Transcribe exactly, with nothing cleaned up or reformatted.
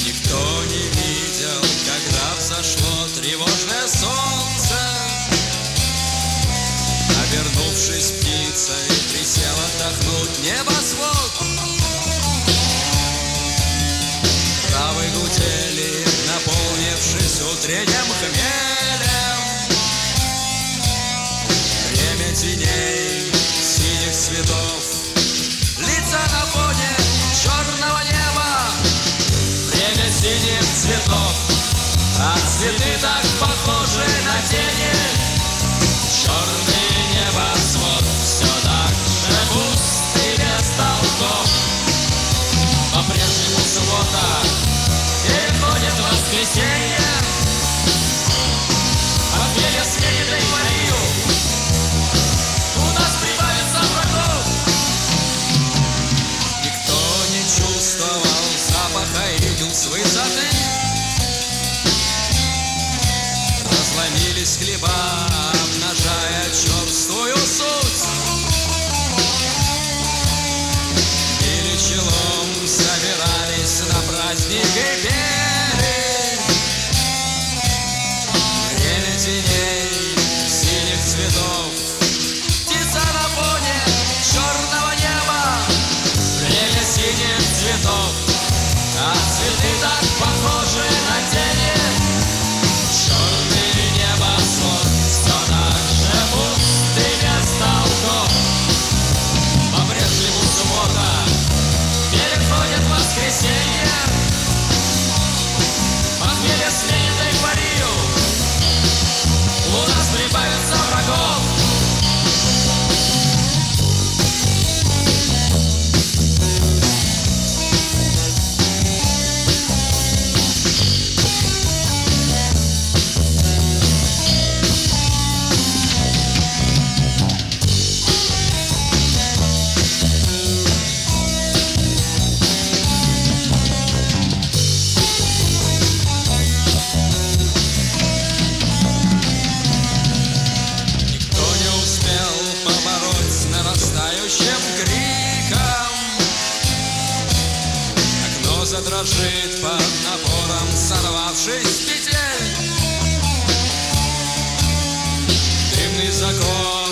Никто не видел, когда взошло тревожное солнце. Обернувшись птицей, присел отдохнуть небосвод. Травы гудели, наполнившись утренним хмелем. Время теней, синих цветов, лица на фоне черного неба. Время синих цветов, а цветы так похожи на тени. Черный небосвод, все так же пуст и без толков. По-прежнему суббота, переходит воскресенье. Похмелье сменит эйфорию, у нас прибавится врагов. Никто не чувствовал запаха игл с высоты. Разломились хлеба, обнажая черствую суть. Били челом, собирались на праздник и пели. Время теней, синих цветов, птица на фоне черного неба. Время синих цветов, а цветы так похожи на тени. Черный небосвод, все так же пуст и без толков. По-прежнему суббота, переходит воскресенье. Похмелье сменит эйфорию, у нас прибавится врагов. Задрожит под напором, сорвавшись с петель. Дымный закон